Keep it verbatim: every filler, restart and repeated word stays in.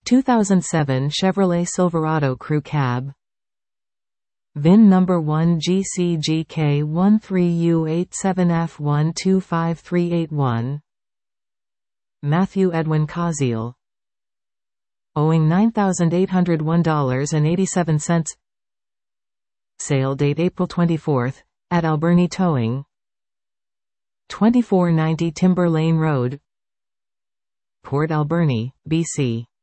two thousand seven Chevrolet Silverado Crew Cab. V I N number one G C G K one three U eight seven F one two five three eight one. Matthew Edwin Caziel. Owing nine thousand eight hundred one dollars and eighty-seven cents. Sale date April twenty-fourth, at Alberni Towing, twenty-four ninety Timber Lane Road, Port Alberni, B C